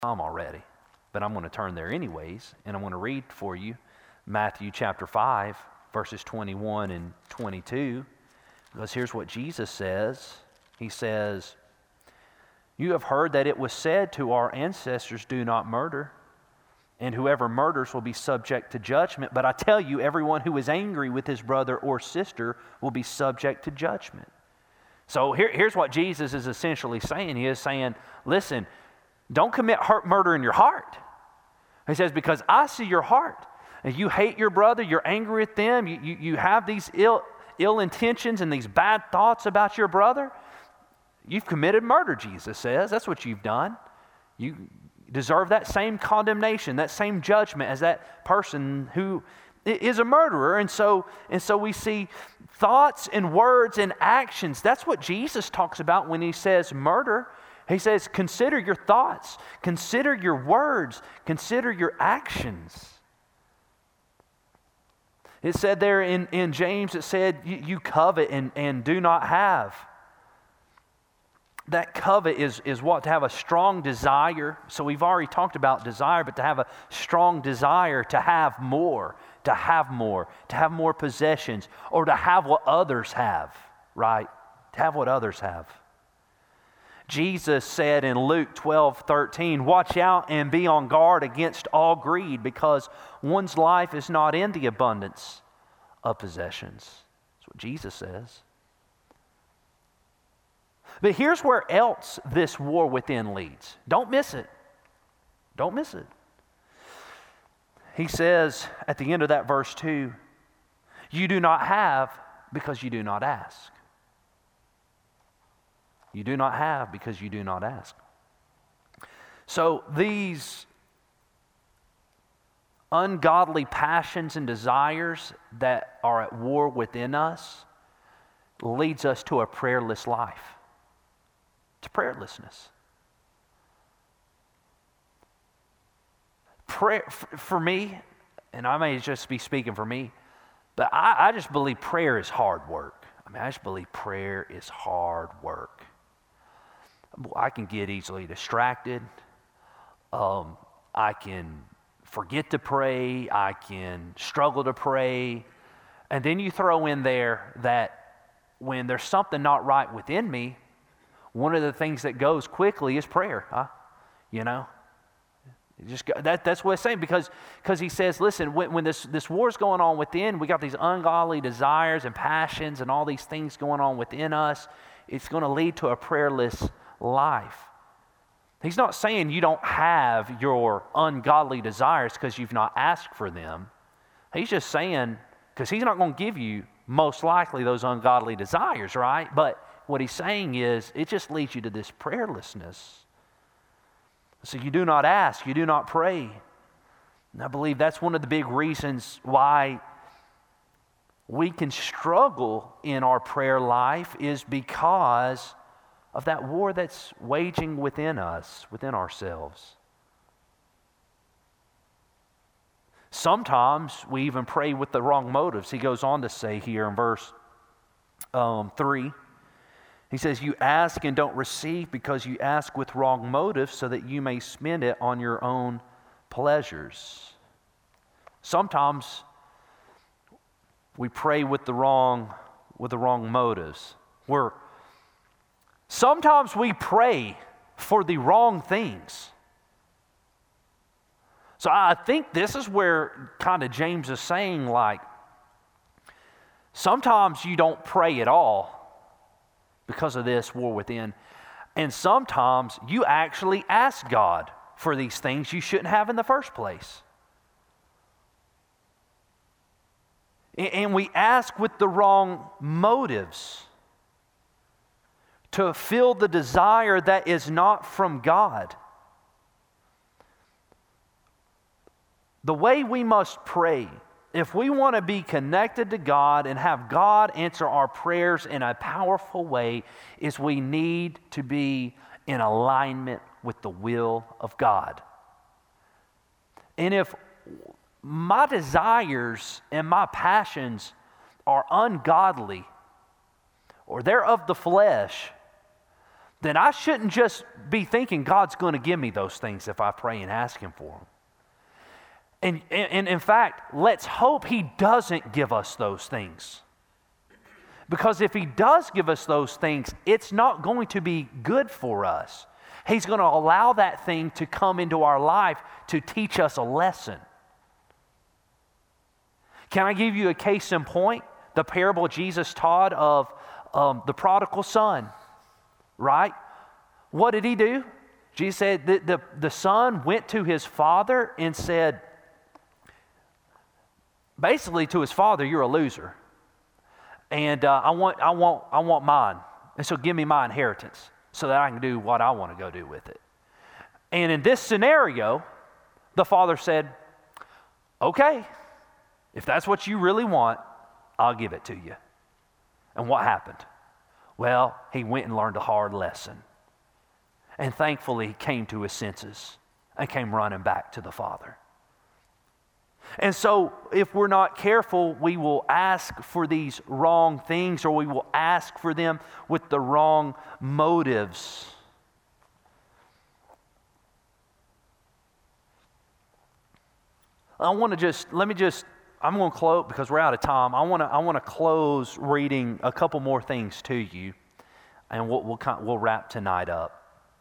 already, but I'm going to turn there anyways, and I'm going to read for you Matthew chapter 5, verses 21 and 22, because here's what Jesus says. He says, "You have heard that it was said to our ancestors, 'Do not murder,' and whoever murders will be subject to judgment. But I tell you, everyone who is angry with his brother or sister will be subject to judgment." So here's what Jesus is essentially saying. He is saying, listen, don't commit murder in your heart. He says, because I see your heart. And you hate your brother, you're angry with them, you have these ill intentions and these bad thoughts about your brother. You've committed murder, Jesus says. That's what you've done. You deserve that same condemnation, that same judgment as that person who is a murderer. And so we see thoughts and words and actions. That's what Jesus talks about when he says murder. He says, consider your thoughts, consider your words, consider your actions. It said there in James, it said, you covet and do not have. That covet is what? To have a strong desire. So we've already talked about desire, but to have a strong desire to have more, to have more possessions, or to have what others have, right? To have what others have. Jesus said in Luke 12:13, "Watch out and be on guard against all greed, because one's life is not in the abundance of possessions." That's what Jesus says. But here's where else this war within leads. Don't miss it. Don't miss it. He says at the end of that verse 2, "You do not have because you do not ask." You do not have because you do not ask. So these ungodly passions and desires that are at war within us leads us to a prayerless life. To prayerlessness. Prayer, for me, and I may just be speaking for me, but I just believe prayer is hard work. I just believe prayer is hard work. I can get easily distracted. I can forget to pray. I can struggle to pray. And then you throw in there that when there's something not right within me, one of the things that goes quickly is prayer. You know? That's what it's saying, because he says, listen, when this war's going on within, we got these ungodly desires and passions and all these things going on within us, it's going to lead to a prayerless life. He's not saying you don't have your ungodly desires because you've not asked for them. He's just saying, because he's not going to give you most likely those ungodly desires, right? But what he's saying is, it just leads you to this prayerlessness. So you do not ask, you do not pray. And I believe that's one of the big reasons why we can struggle in our prayer life, is because of that war that's waging within us, within ourselves. Sometimes we even pray with the wrong motives. He goes on to say here in verse 3, he says, "You ask and don't receive because you ask with wrong motives, so that you may spend it on your own pleasures." Sometimes we pray with the wrong motives. Sometimes we pray for the wrong things. So I think this is where kind of James is saying, like, sometimes you don't pray at all because of this war within. And sometimes you actually ask God for these things you shouldn't have in the first place. And we ask with the wrong motives, to fill the desire that is not from God. The way we must pray, if we want to be connected to God and have God answer our prayers in a powerful way, is we need to be in alignment with the will of God. And if my desires and my passions are ungodly, or they're of the flesh, then I shouldn't just be thinking God's going to give me those things if I pray and ask Him for them. And in fact, let's hope He doesn't give us those things. Because if He does give us those things, it's not going to be good for us. He's going to allow that thing to come into our life to teach us a lesson. Can I give you a case in point? The parable Jesus taught of the prodigal son, right? What did he do? Jesus said that the son went to his father and said, basically to his father, you're a loser. And I want mine. And so give me my inheritance so that I can do what I want to go do with it. And in this scenario, the father said, okay, if that's what you really want, I'll give it to you. And what happened? Well, he went and learned a hard lesson. And thankfully, he came to his senses and came running back to the father. And so, if we're not careful, we will ask for these wrong things, or we will ask for them with the wrong motives. I'm going to close because we're out of time. I want to close reading a couple more things to you, and we'll wrap tonight up.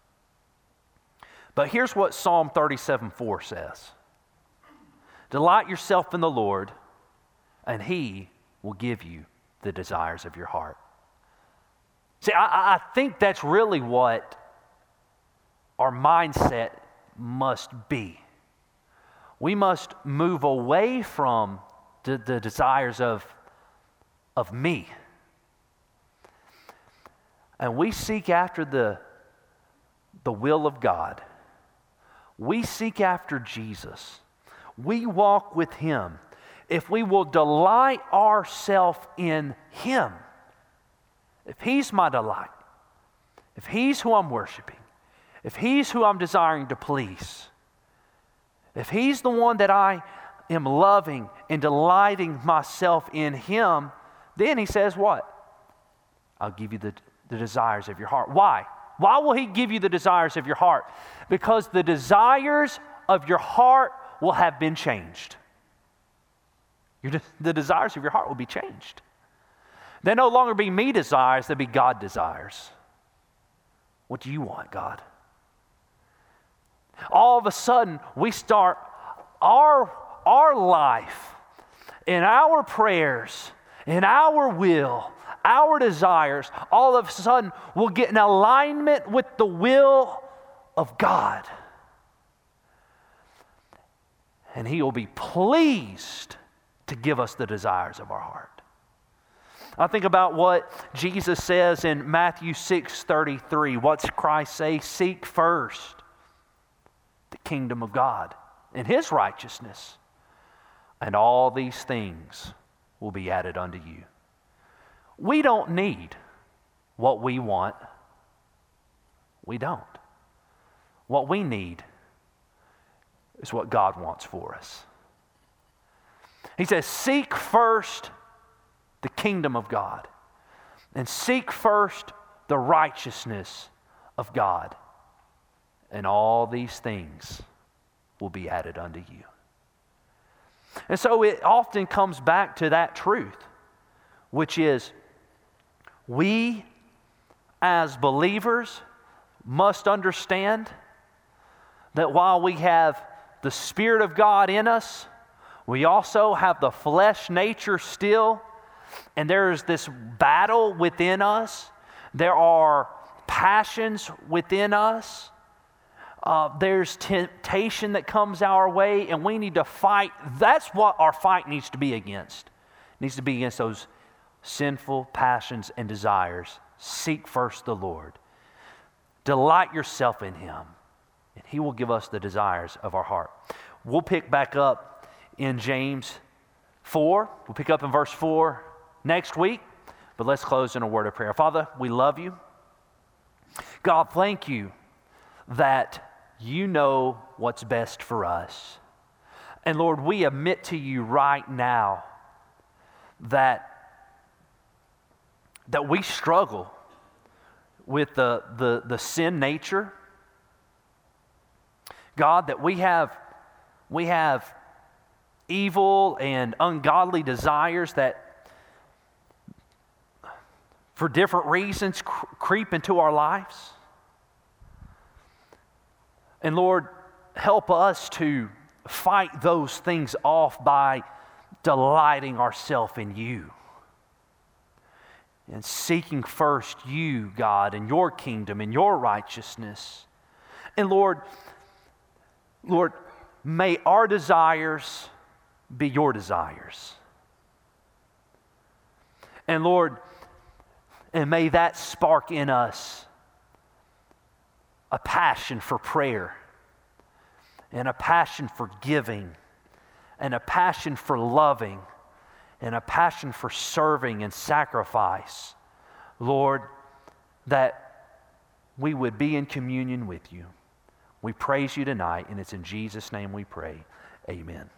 But here's what Psalm 37:4 says. Delight yourself in the Lord, and He will give you the desires of your heart. See, I think that's really what our mindset must be. We must move away from the desires of me. And we seek after the will of God. We seek after Jesus. We walk with Him. If we will delight ourselves in Him, if He's my delight, if He's who I'm worshiping, if He's who I'm desiring to please, if He's the one that I am loving and delighting myself in Him, then He says what? I'll give you the desires of your heart. Why? Why will He give you the desires of your heart? Because the desires of your heart will have been changed. The desires of your heart will be changed. They no longer be me desires, they'll be God desires. What do you want, God? All of a sudden, we start our life, in our prayers, in our will, our desires, all of a sudden will get in alignment with the will of God. And He will be pleased to give us the desires of our heart. I think about what Jesus says in Matthew 6:33. What's Christ say? Seek first the kingdom of God and His righteousness, and all these things will be added unto you. We don't need what we want. We don't. What we need is what God wants for us. He says, seek first the kingdom of God, and seek first the righteousness of God, and all these things will be added unto you. And so it often comes back to that truth, which is we as believers must understand that while we have the Spirit of God in us, we also have the flesh nature still, and there's this battle within us. There are passions within us. There's temptation that comes our way, and we need to fight. That's what our fight needs to be against. It needs to be against those sinful passions and desires. Seek first the Lord. Delight yourself in Him, and He will give us the desires of our heart. We'll pick back up in James 4. We'll pick up in verse 4 next week, but let's close in a word of prayer. Father, we love You. God, thank You that You know what's best for us. And Lord, we admit to You right now that we struggle with the sin nature. God, that we have evil and ungodly desires that for different reasons creep into our lives. And Lord, help us to fight those things off by delighting ourselves in You and seeking first You, God, and Your kingdom and Your righteousness. And Lord, may our desires be Your desires. And Lord, and may that spark in us a passion for prayer and a passion for giving and a passion for loving and a passion for serving and sacrifice. Lord, that we would be in communion with You. We praise You tonight, and it's in Jesus' name we pray. Amen.